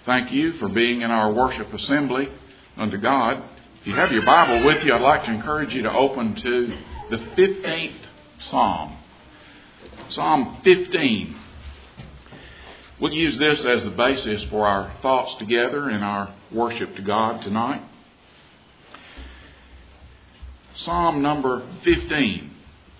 Thank you for being in our worship assembly unto God. If you have your Bible with you, I'd like to encourage you to open to the 15th Psalm. Psalm 15. We'll use this as the basis for our thoughts together in our worship to God tonight. Psalm number 15.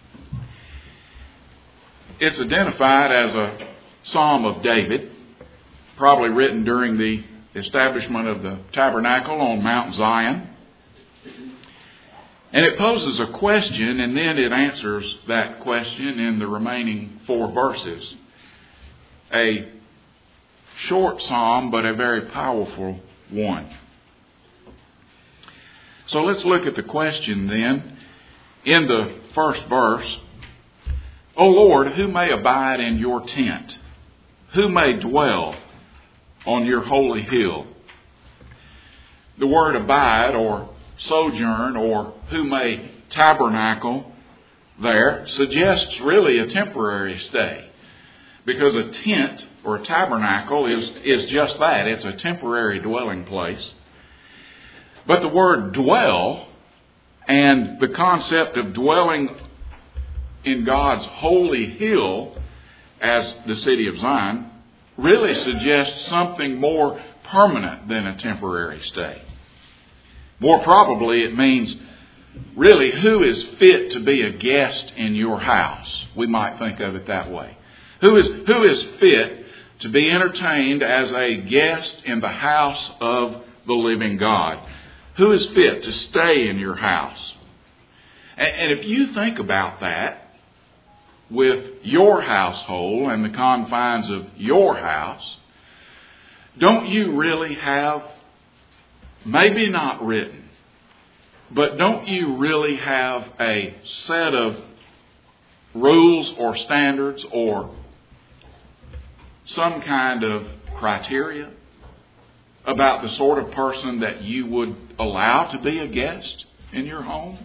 It's identified as a Psalm of David, probably written during the establishment of the tabernacle on Mount Zion. And it poses a question, and then it answers that question in the remaining 4 verses. A short psalm, but a very powerful one. So let's look at the question then. In the first verse, O Lord, who may abide in your tent? Who may dwell on your holy hill? The word abide or sojourn or who may tabernacle there suggests really a temporary stay. Because a tent or a tabernacle is just that. It's a temporary dwelling place. But the word dwell and the concept of dwelling in God's holy hill as the city of Zion really suggests something more permanent than a temporary stay. More probably it means really who is fit to be a guest in your house. We might think of it that way. Who is fit to be entertained as a guest in the house of the living God? Who is fit to stay in your house? And if you think about that with your household and the confines of your house, don't you really have, maybe not written, but don't you really have a set of rules or standards or some kind of criteria about the sort of person that you would allow to be a guest in your home?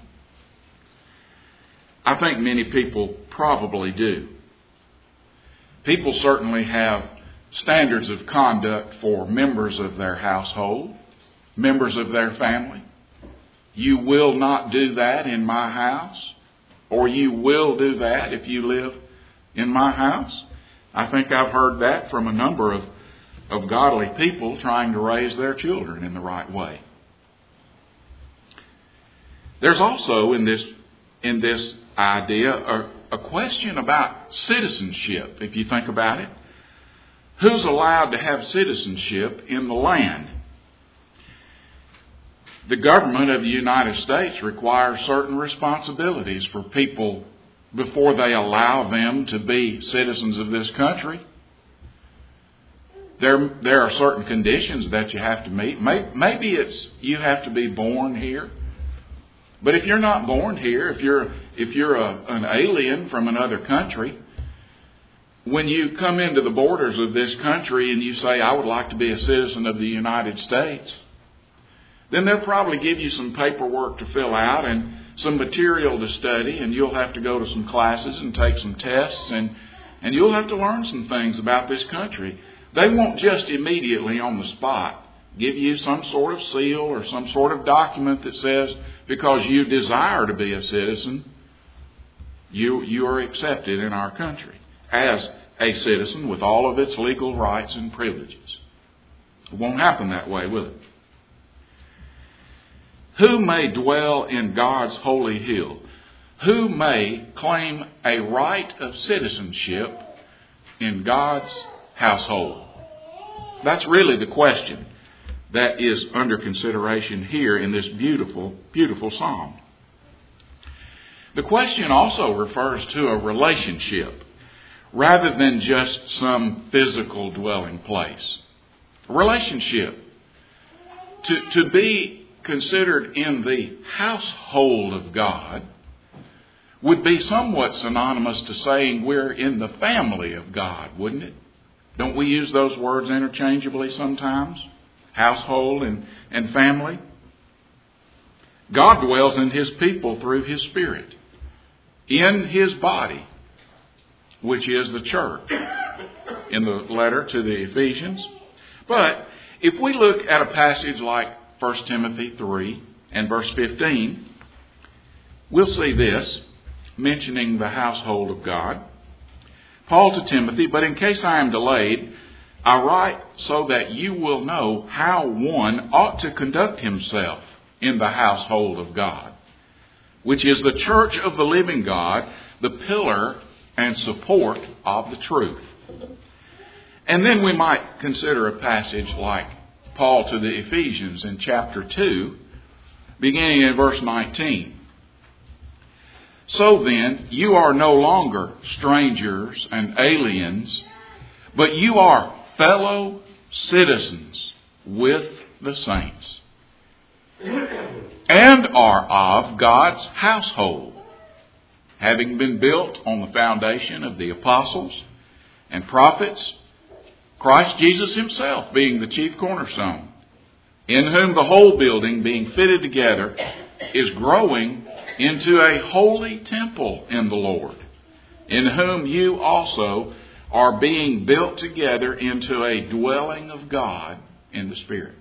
I think many people probably do. People certainly have standards of conduct for members of their household, members of their family. You will not do that in my house, or you will do that if you live in my house. I think I've heard that from a number of godly people trying to raise their children in the right way. There's also in this idea a question about citizenship, if you think about it. Who's allowed to have citizenship in the land? The government of the United States requires certain responsibilities for people before they allow them to be citizens of this country. There are certain conditions that you have to meet. Maybe it's you have to be born here. But if you're not born here, if you're an alien from another country, when you come into the borders of this country and you say, I would like to be a citizen of the United States, then they'll probably give you some paperwork to fill out and some material to study, and you'll have to go to some classes and take some tests, and you'll have to learn some things about this country. They won't just immediately on the spot give you some sort of seal or some sort of document that says because you desire to be a citizen, you are accepted in our country as a citizen with all of its legal rights and privileges. It won't happen that way, will it? Who may dwell in God's holy hill? Who may claim a right of citizenship in God's household? That's really the question that is under consideration here in this beautiful, beautiful psalm. The question also refers to a relationship rather than just some physical dwelling place. A relationship. To be considered in the household of God would be somewhat synonymous to saying we're in the family of God, wouldn't it? Don't we use those words interchangeably sometimes? Household and family. God dwells in His people through His Spirit, in His body, which is the church, in the letter to the Ephesians. But If we look at a passage like 1 Timothy 3 and verse 15, we'll see this, mentioning the household of God. Paul to Timothy, but in case I am delayed, I write so that you will know how one ought to conduct himself in the household of God, which is the church of the living God, the pillar and support of the truth. And then we might consider a passage like Paul to the Ephesians in chapter 2, beginning in verse 19. So then, you are no longer strangers and aliens, but you are fellow citizens with the saints, and are of God's household, having been built on the foundation of the apostles and prophets, Christ Jesus himself being the chief cornerstone, in whom the whole building being fitted together is growing into a holy temple in the Lord, in whom you also are being built together into a dwelling of God in the Spirit.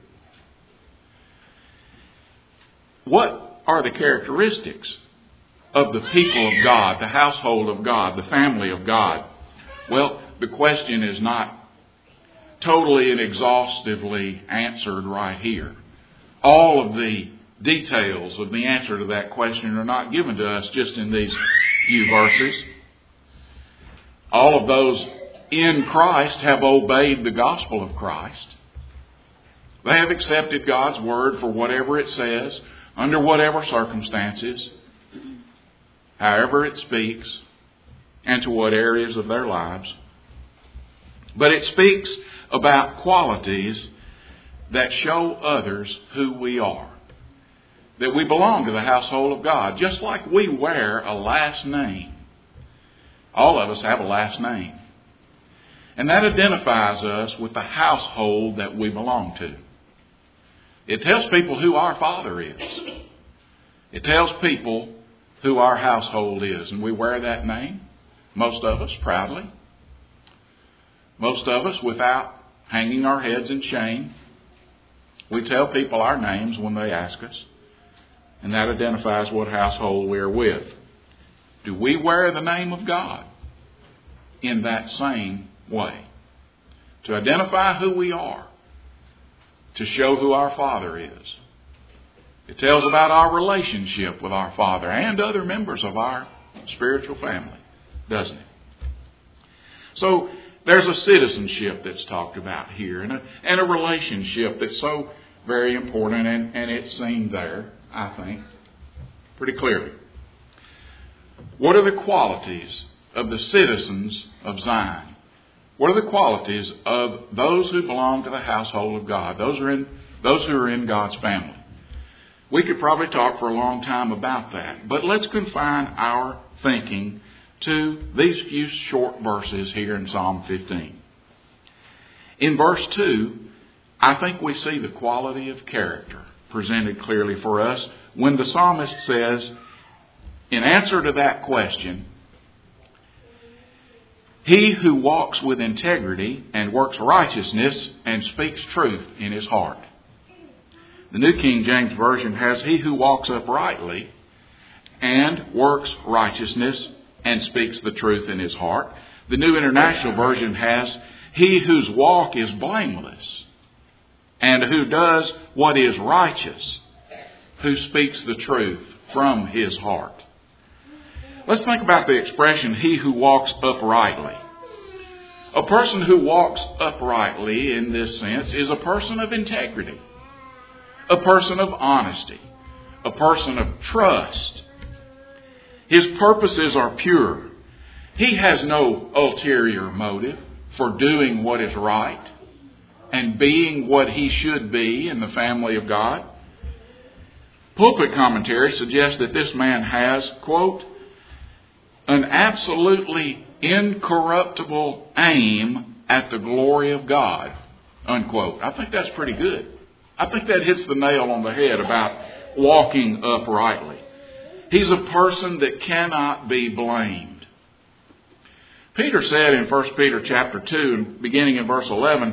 What are the characteristics of the people of God, the household of God, the family of God? Well, the question is not totally and exhaustively answered right here. All of the details of the answer to that question are not given to us just in these few verses. All of those in Christ have obeyed the gospel of Christ. They have accepted God's word for whatever it says, under whatever circumstances, however it speaks, and to what areas of their lives. But it speaks about qualities that show others who we are. That we belong to the household of God, just like we wear a last name. All of us have a last name. And that identifies us with the household that we belong to. It tells people who our Father is. It tells people who our household is. And we wear that name, most of us proudly. Most of us without hanging our heads in shame. We tell people our names when they ask us. And that identifies what household we're with. Do we wear the name of God in that same way? To identify who we are. To show who our Father is. It tells about our relationship with our Father and other members of our spiritual family, doesn't it? So there's a citizenship that's talked about here and a relationship that's so very important, and it's seen there, I think, pretty clearly. What are the qualities of the citizens of Zion? What are the qualities of those who belong to the household of God? Those who are in God's family. We could probably talk for a long time about that, but let's confine our thinking to these few short verses here in Psalm 15. In verse 2, I think we see the quality of character presented clearly for us when the psalmist says, in answer to that question, he who walks with integrity and works righteousness and speaks truth in his heart. The New King James Version has he who walks uprightly and works righteousness and speaks the truth in his heart. The New International Version has he whose walk is blameless and who does what is righteous, who speaks the truth from his heart. Let's think about the expression, he who walks uprightly. A person who walks uprightly in this sense is a person of integrity, a person of honesty, a person of trust. His purposes are pure. He has no ulterior motive for doing what is right and being what he should be in the family of God. Pulpit commentary suggests that this man has, quote, an absolutely incorruptible aim at the glory of God, unquote. I think that's pretty good. I think that hits the nail on the head about walking uprightly. He's a person that cannot be blamed. Peter said in 1 Peter chapter 2, beginning in verse 11,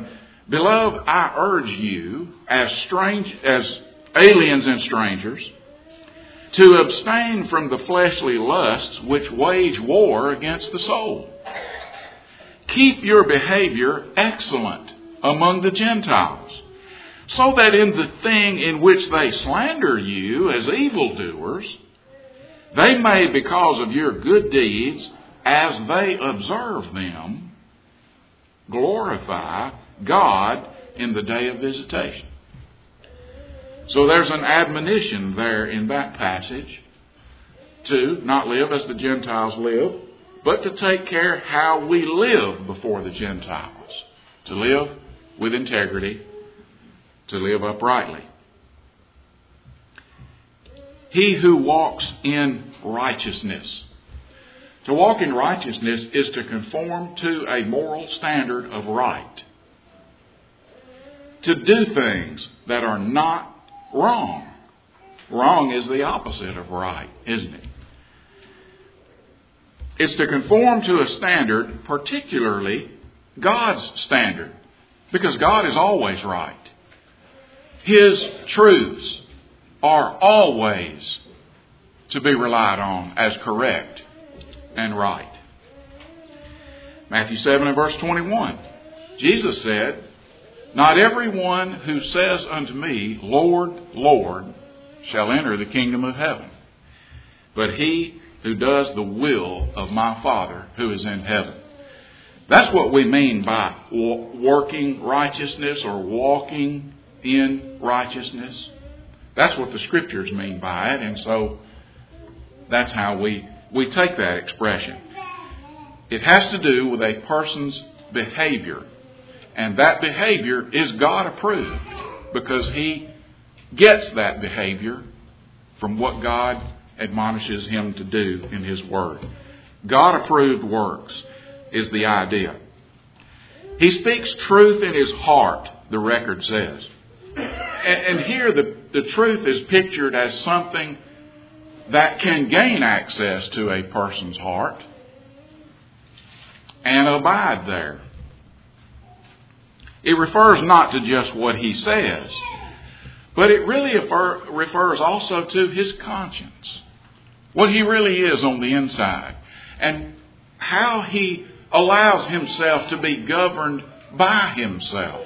Beloved, I urge you, as aliens and strangers, to abstain from the fleshly lusts which wage war against the soul. Keep your behavior excellent among the Gentiles, so that in the thing in which they slander you as evildoers, they may, because of your good deeds, as they observe them, glorify God in the day of visitation. So there's an admonition there in that passage to not live as the Gentiles live, but to take care how we live before the Gentiles. To live with integrity, to live uprightly. He who walks in righteousness. To walk in righteousness is to conform to a moral standard of right. To do things that are not wrong. Wrong is the opposite of right, isn't it? It's to conform to a standard, particularly God's standard, because God is always right. His truths are always to be relied on as correct and right. Matthew 7 and verse 21. Jesus said, "Not everyone who says unto me, Lord, Lord, shall enter the kingdom of heaven, but he who does the will of my Father who is in heaven." That's what we mean by working righteousness or walking in righteousness. That's what the Scriptures mean by it, and so that's how we take that expression. It has to do with a person's behavior. And that behavior is God approved because he gets that behavior from what God admonishes him to do in his Word. God approved works is the idea. He speaks truth in his heart, the record says. And here the truth is pictured as something that can gain access to a person's heart and abide there. It refers not to just what he says, but it really refers also to his conscience. What he really is on the inside. And how he allows himself to be governed by himself.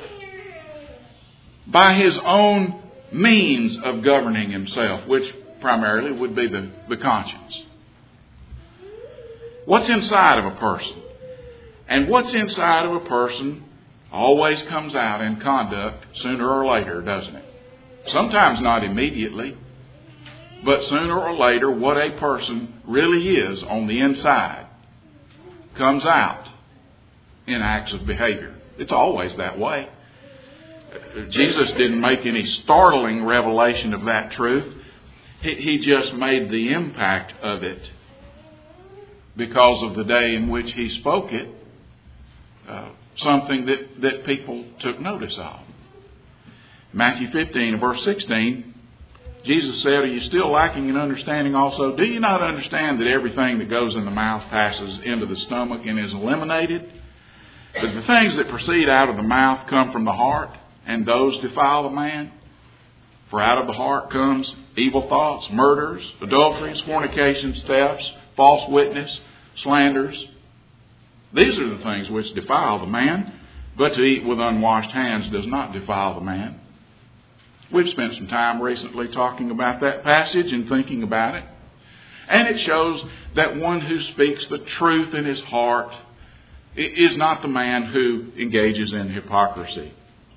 By his own means of governing himself, which primarily would be the conscience. What's inside of a person? And what's inside of a person always comes out in conduct sooner or later, doesn't it? Sometimes not immediately, but sooner or later what a person really is on the inside comes out in acts of behavior. It's always that way. Jesus didn't make any startling revelation of that truth. He just made the impact of it because of the day in which he spoke it, something that people took notice of. Matthew 15 verse 16, Jesus said, "Are you still lacking in understanding also? Do you not understand that everything that goes in the mouth passes into the stomach and is eliminated? But the things that proceed out of the mouth come from the heart, and those defile the man. For out of the heart comes evil thoughts, murders, adulteries, fornications, thefts, false witness, slanders. These are the things which defile the man, but to eat with unwashed hands does not defile the man." We've spent some time recently talking about that passage and thinking about it. And it shows that one who speaks the truth in his heart is not the man who engages in hypocrisy.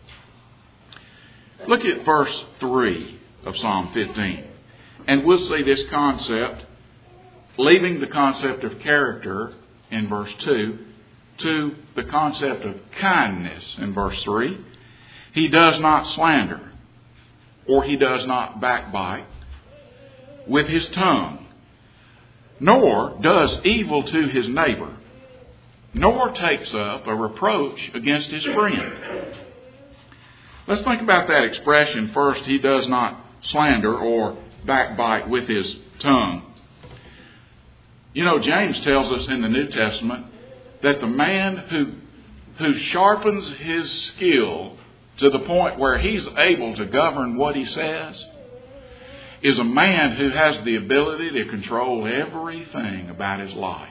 Look at verse 3 of Psalm 15. And we'll see this concept, leaving the concept of character in verse 2, to the concept of kindness in verse 3. He does not slander, or he does not backbite with his tongue, nor does evil to his neighbor, nor takes up a reproach against his friend. Let's think about that expression first. He does not slander or backbite with his tongue. You know, James tells us in the New Testament that the man who sharpens his skill to the point where he's able to govern what he says is a man who has the ability to control everything about his life.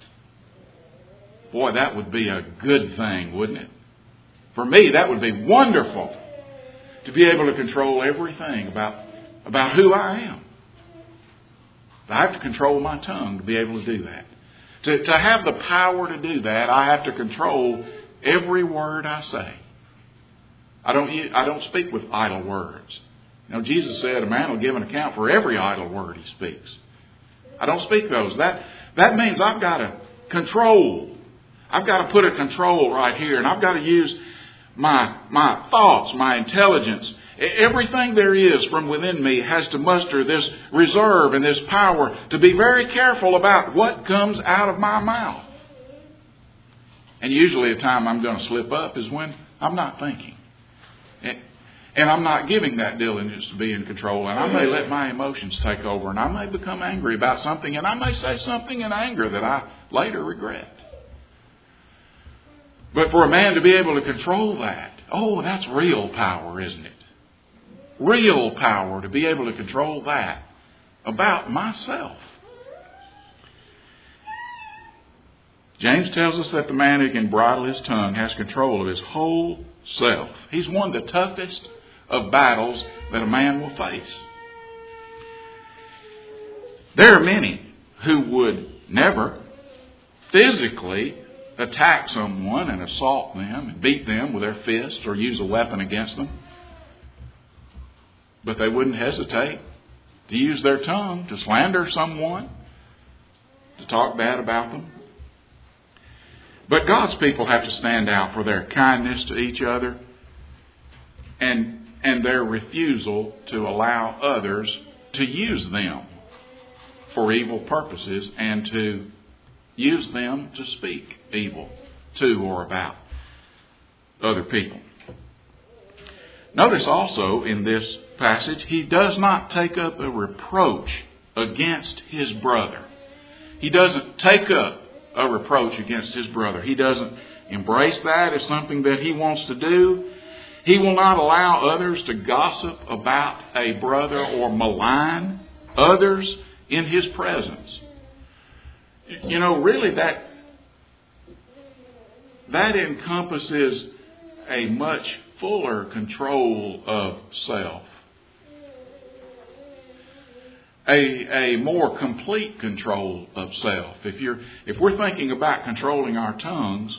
Boy, that would be a good thing, wouldn't it? For me, that would be wonderful to be able to control everything about who I am. I have to control my tongue to be able to do that. To have the power to do that, I have to control every word I say. I don't speak with idle words. You know, Jesus said a man will give an account for every idle word he speaks. I don't speak those. That means I've got to control. I've got to put a control right here, and I've got to use my thoughts, my intelligence. Everything there is from within me has to muster this reserve and this power to be very careful about what comes out of my mouth. And usually a time I'm going to slip up is when I'm not thinking. And I'm not giving that diligence to be in control. And I may let my emotions take over. And I may become angry about something. And I may say something in anger that I later regret. But for a man to be able to control that, that's real power, isn't it? Real power to be able to control that about myself. James tells us that the man who can bridle his tongue has control of his whole self. He's won the toughest of battles that a man will face. There are many who would never physically attack someone and assault them and beat them with their fists or use a weapon against them. But they wouldn't hesitate to use their tongue to slander someone, to talk bad about them. But God's people have to stand out for their kindness to each other and their refusal to allow others to use them for evil purposes and to use them to speak evil to or about other people. Notice also in this passage, he does not take up a reproach against his brother. He doesn't take up a reproach against his brother. He doesn't embrace that as something that he wants to do. He will not allow others to gossip about a brother or malign others in his presence. You know, really that encompasses a much fuller control of self. A more complete control of self. If we're thinking about controlling our tongues,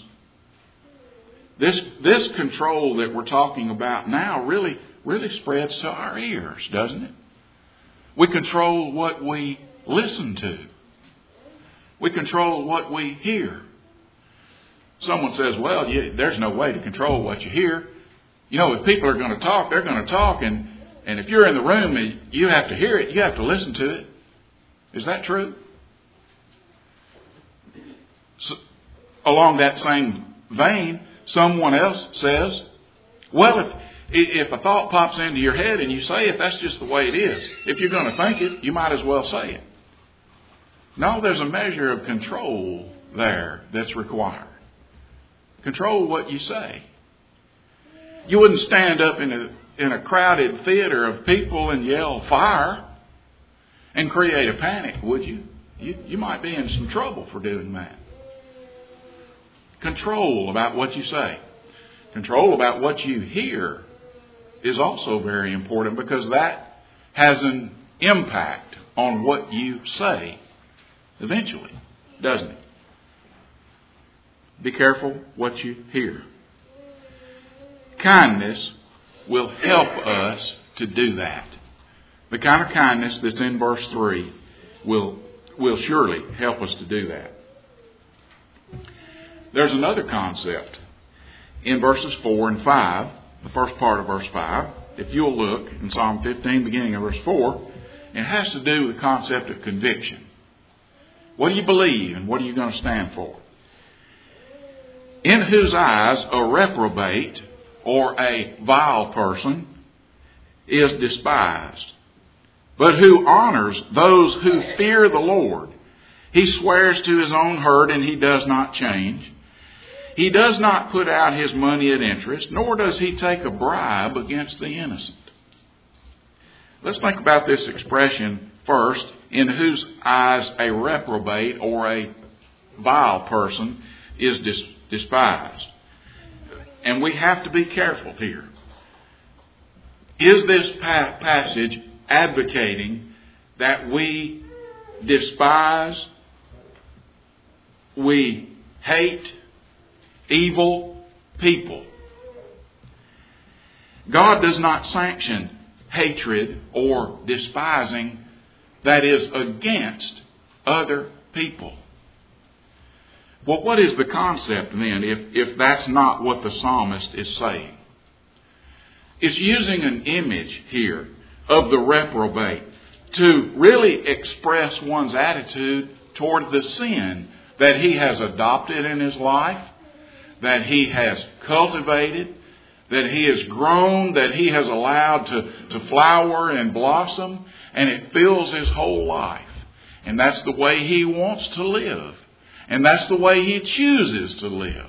this control that we're talking about now really spreads to our ears, doesn't it? We control what we listen to. We control what we hear. Someone says, well, there's no way to control what you hear. You know, if people are going to talk, they're going to talk. And if you're in the room and you have to hear it, you have to listen to it. Is that true? So, along that same vein, someone else says, well, if a thought pops into your head and you say it, that's just the way it is. If you're going to think it, you might as well say it. No, there's a measure of control there that's required. Control what you say. You wouldn't stand up in a crowded theater of people and yell fire and create a panic, would you? You might be in some trouble for doing that. Control about what you say. Control about what you hear is also very important because that has an impact on what you say eventually, doesn't it? Be careful what you hear. Kindness will help us to do that. The kind of kindness that's in verse 3 will surely help us to do that. There's another concept in verses 4 and 5, the first part of verse 5. If you'll look in Psalm 15, beginning of verse 4, it has to do with the concept of conviction. What do you believe and what are you going to stand for? In whose eyes a reprobate or a vile person is despised, but who honors those who fear the Lord. He swears to his own hurt and he does not change. He does not put out his money at interest, nor does he take a bribe against the innocent. Let's think about this expression first, in whose eyes a reprobate or a vile person is despised. And we have to be careful here. Is this passage advocating that we despise, we hate evil people? God does not sanction hatred or despising that is against other people. Well, what is the concept then if that's not what the psalmist is saying? It's using an image here of the reprobate to really express one's attitude toward the sin that he has adopted in his life, that he has cultivated, that he has grown, that he has allowed to flower and blossom, and it fills his whole life. And that's the way he wants to live. And that's the way he chooses to live.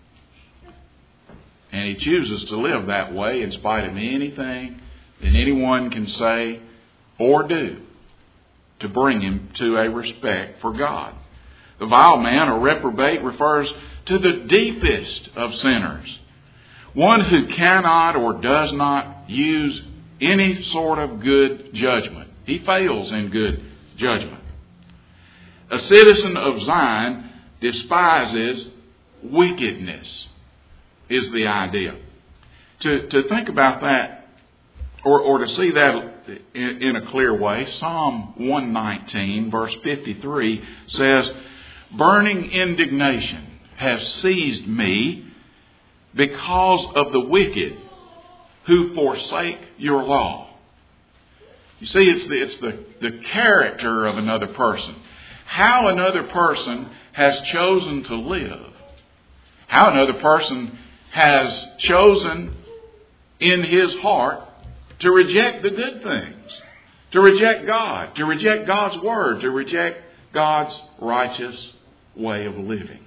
And he chooses to live that way in spite of anything that anyone can say or do to bring him to a respect for God. The vile man or reprobate refers to the deepest of sinners. One who cannot or does not use any sort of good judgment. He fails in good judgment. A citizen of Zion despises wickedness, is the idea. To think about that, or to see that in a clear way, Psalm 119, verse 53 says, "Burning indignation has seized me because of the wicked who forsake your law." You see, it's the character of another person. How another person has chosen to live. How another person has chosen in his heart to reject the good things. To reject God. To reject God's Word. To reject God's righteous way of living.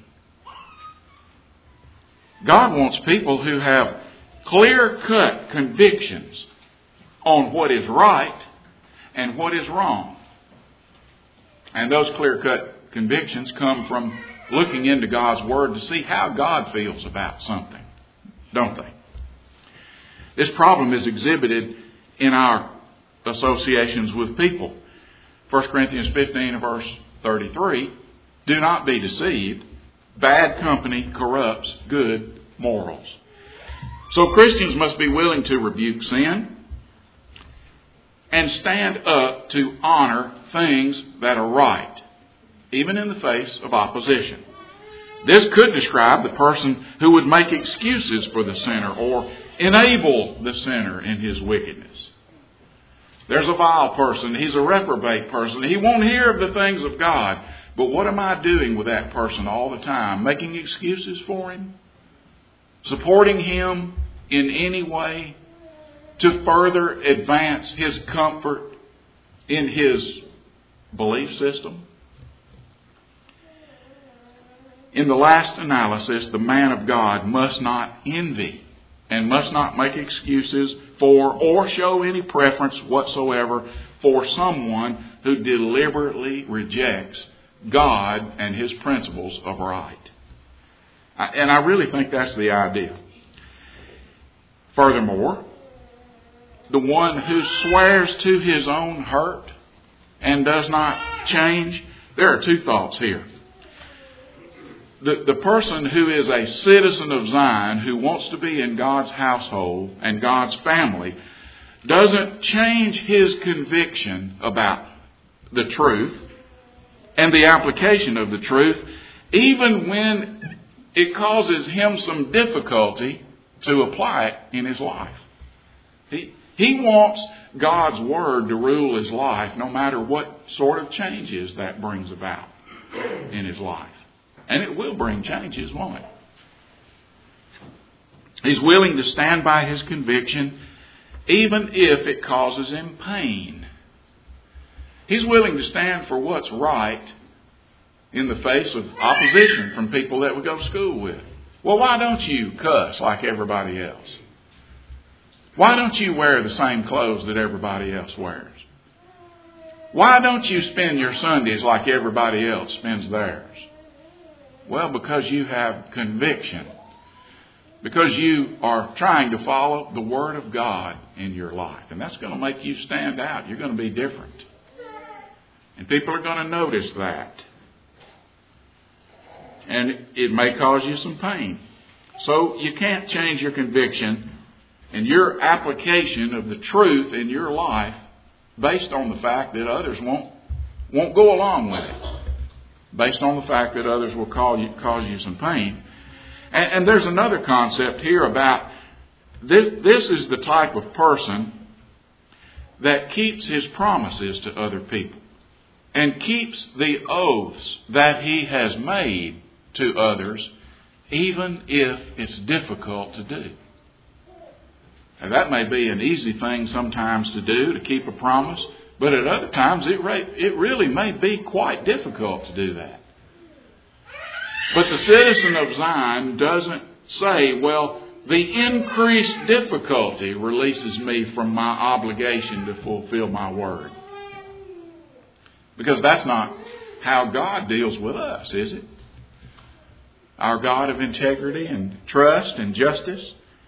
God wants people who have clear-cut convictions on what is right and what is wrong. And those clear-cut convictions come from looking into God's Word to see how God feels about something, don't they? This problem is exhibited in our associations with people. 1 Corinthians 15 verse 33, "Do not be deceived. Bad company corrupts good morals." So Christians must be willing to rebuke sin and stand up to honor things that are right, even in the face of opposition. This could describe the person who would make excuses for the sinner or enable the sinner in his wickedness. There's a vile person. He's a reprobate person. He won't hear of the things of God. But what am I doing with that person all the time? Making excuses for him? Supporting him in any way to further advance his comfort in his belief system? In the last analysis, the man of God must not envy and must not make excuses for or show any preference whatsoever for someone who deliberately rejects God and His principles of right. And I really think that's the idea. Furthermore, the one who swears to his own hurt and does not change, there are two thoughts here. The person who is a citizen of Zion, who wants to be in God's household and God's family, doesn't change his conviction about the truth and the application of the truth, even when it causes him some difficulty to apply it in his life. He wants God's Word to rule his life, no matter what sort of changes that brings about in his life. And it will bring changes, won't it? He's willing to stand by his conviction, even if it causes him pain. He's willing to stand for what's right in the face of opposition from people that we go to school with, Well, why don't you cuss like everybody else? Why don't you wear the same clothes that everybody else wears? Why don't you spend your Sundays like everybody else spends theirs? Well, because you have conviction. Because you are trying to follow the Word of God in your life. And that's going to make you stand out. You're going to be different. And people are going to notice that. And it may cause you some pain. So you can't change your conviction and your application of the truth in your life based on the fact that others won't go along with it. Based on the fact that others will cause you some pain. And there's another concept here about this is the type of person that keeps his promises to other people and keeps the oaths that he has made to others, even if it's difficult to do. Now, that may be an easy thing sometimes to do, to keep a promise, but at other times it really may be quite difficult to do that. But the citizen of Zion doesn't say, well, the increased difficulty releases me from my obligation to fulfill my word. Because that's not how God deals with us, is it? Our God of integrity and trust and justice.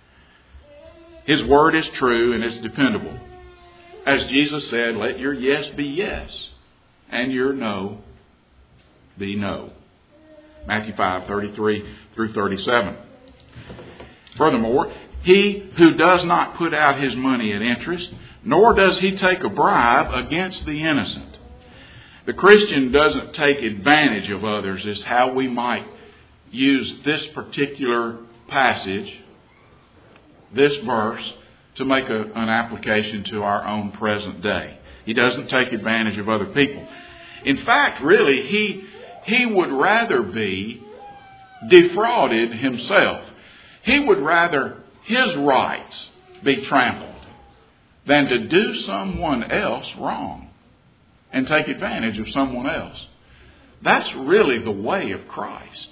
His word is true and it's dependable. As Jesus said, let your yes be yes and your no be no. Matthew 5:33 through 37. Furthermore, he who does not put out his money at interest, nor does he take a bribe against the innocent. The Christian doesn't take advantage of others, is how we might use this particular passage, this verse, to make an application to our own present day. He doesn't take advantage of other people. In fact, really, he would rather be defrauded himself. He would rather his rights be trampled than to do someone else wrong and take advantage of someone else. That's really the way of Christ.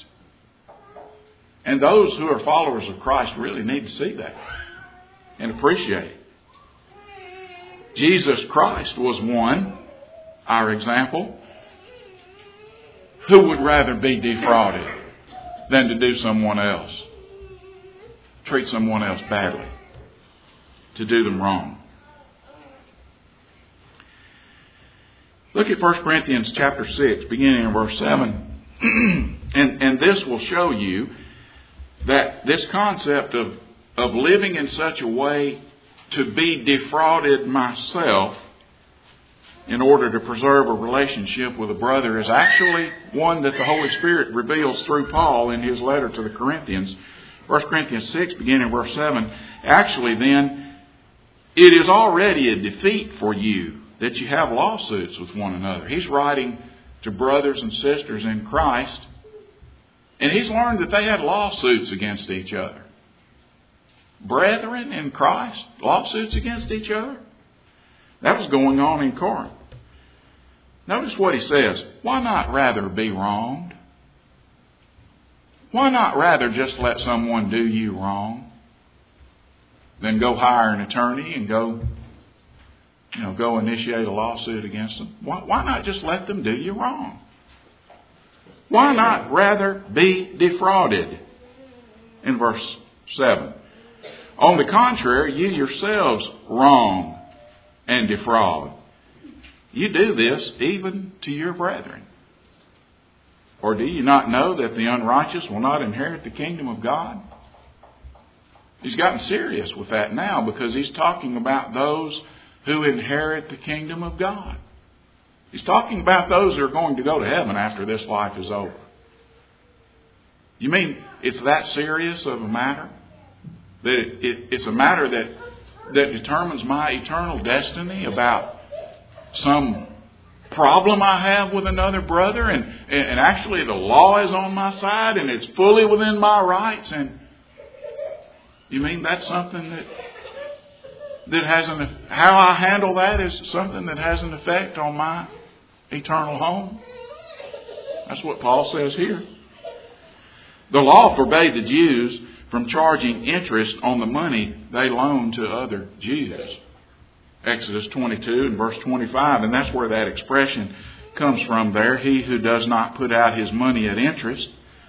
And those who are followers of Christ really need to see that and appreciate it. Jesus Christ was one, our example, who would rather be defrauded than to do someone else, treat someone else badly, to do them wrong. Look at 1 Corinthians chapter 6, beginning in verse 7. and this will show you that this concept of living in such a way to be defrauded myself in order to preserve a relationship with a brother is actually one that the Holy Spirit reveals through Paul in his letter to the Corinthians. 1 Corinthians 6, beginning in verse 7. Actually then, it is already a defeat for you that you have lawsuits with one another. He's writing to brothers and sisters in Christ, and he's learned that they had lawsuits against each other. Brethren in Christ, lawsuits against each other. That was going on in Corinth. Notice what he says. Why not rather be wronged? Why not rather just let someone do you wrong than go hire an attorney and go initiate a lawsuit against them? Why not just let them do you wrong? Why not rather be defrauded? In verse 7. On the contrary, you yourselves wrong and defraud. You do this even to your brethren. Or do you not know that the unrighteous will not inherit the kingdom of God? He's gotten serious with that now because he's talking about those who inherit the kingdom of God. He's talking about those who are going to go to heaven after this life is over. You mean it's that serious of a matter? That it's a matter that determines my eternal destiny about some problem I have with another brother, and actually the law is on my side and it's fully within my rights, and you mean that's something that has how I handle that is something that has an effect on my eternal home? That's what Paul says here. The law forbade the Jews from charging interest on the money they loaned to other Jews. Exodus 22 and verse 25, and that's where that expression comes from there. He who does not put out his money at interest.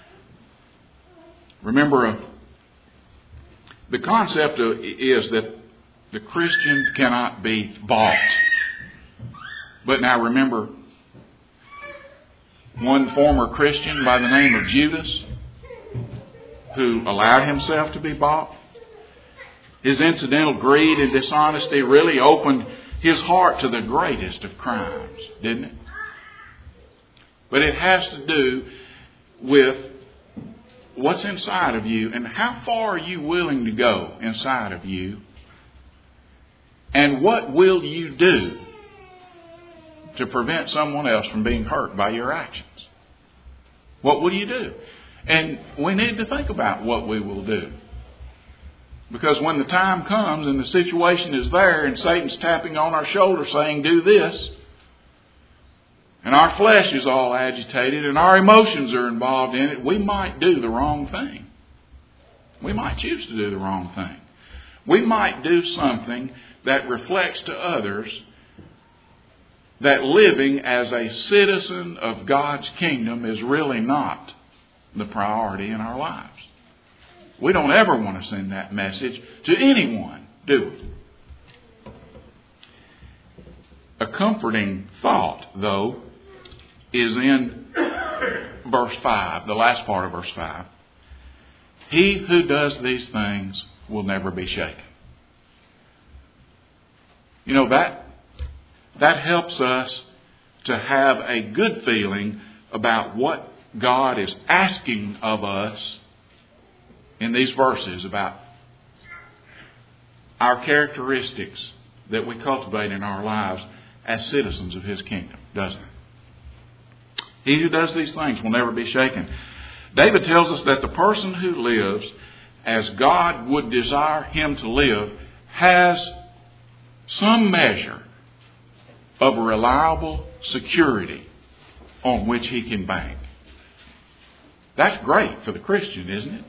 Remember, the concept is that the Christian cannot be bought. But now remember, one former Christian by the name of Judas, who allowed himself to be bought, his incidental greed and dishonesty really opened his heart to the greatest of crimes, didn't it? But it has to do with what's inside of you and how far are you willing to go inside of you, and what will you do to prevent someone else from being hurt by your actions? What will you do? And we need to think about what we will do. Because when the time comes and the situation is there and Satan's tapping on our shoulder saying, do this, and our flesh is all agitated and our emotions are involved in it, we might do the wrong thing. We might choose to do the wrong thing. We might do something that reflects to others that living as a citizen of God's kingdom is really not the priority in our lives. We don't ever want to send that message to anyone, do we? A comforting thought, though, is in verse 5, the last part of verse 5. He who does these things will never be shaken. You know, that helps us to have a good feeling about what God is asking of us in these verses about our characteristics that we cultivate in our lives as citizens of His kingdom, doesn't it? He who does these things will never be shaken. David tells us that the person who lives as God would desire him to live has some measure of reliable security on which he can bank. That's great for the Christian, isn't it?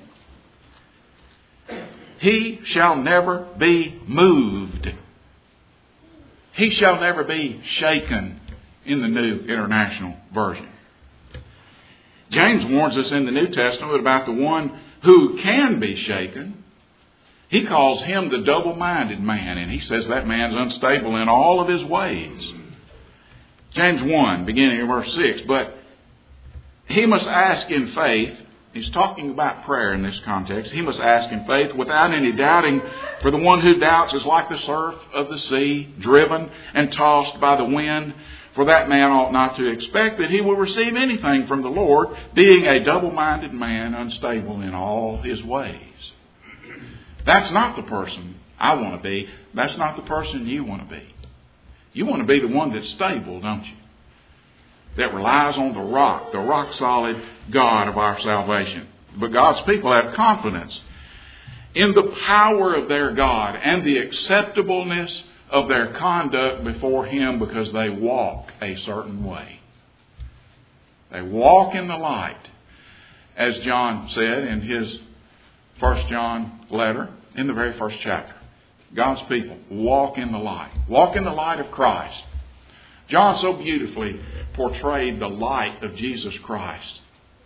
He shall never be moved. He shall never be shaken in the New International Version. James warns us in the New Testament about the one who can be shaken. He calls him the double-minded man, and he says that man's unstable in all of his ways. James 1, beginning in verse 6, but he must ask in faith. He's talking about prayer in this context. He must ask in faith without any doubting, for the one who doubts is like the surf of the sea, driven and tossed by the wind. For that man ought not to expect that he will receive anything from the Lord, being a double-minded man, unstable in all his ways. That's not the person I want to be. That's not the person you want to be. You want to be the one that's stable, don't you? That relies on the rock-solid God of our salvation. But God's people have confidence in the power of their God and the acceptableness of their conduct before Him because they walk a certain way. They walk in the light, as John said in his 1 John letter, in the very first chapter. God's people walk in the light. Walk in the light of Christ. John so beautifully portrayed the light of Jesus Christ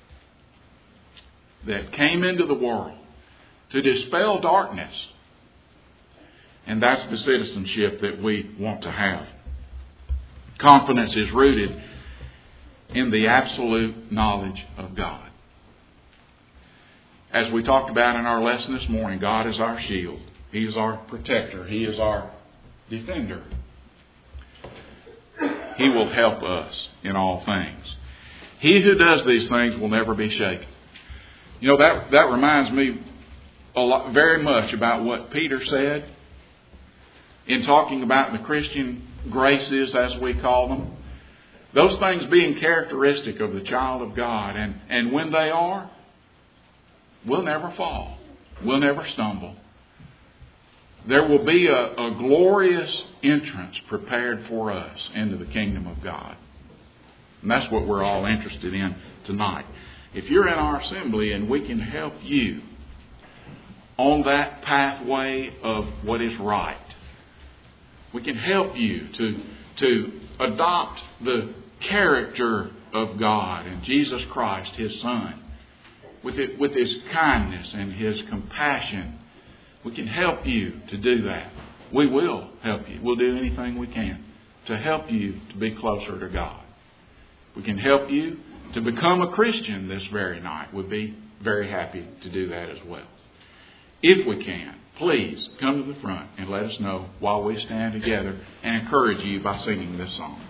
that came into the world to dispel darkness. And that's the citizenship that we want to have. Confidence is rooted in the absolute knowledge of God. As we talked about in our lesson this morning, God is our shield. He is our protector. He is our defender. He will help us in all things. He who does these things will never be shaken. You know, that reminds me very much about what Peter said in talking about the Christian graces, as we call them. Those things being characteristic of the child of God. And when they are, we'll never fall. We'll never stumble. There will be a glorious entrance prepared for us into the kingdom of God. And that's what we're all interested in tonight. If you're in our assembly and we can help you on that pathway of what is right, we can help you to adopt the character of God and Jesus Christ, His Son, with His kindness and His compassion. We can help you to do that. We will help you. We'll do anything we can to help you to be closer to God. We can help you to become a Christian this very night. We'd be very happy to do that as well. If we can, please come to the front and let us know while we stand together and encourage you by singing this song.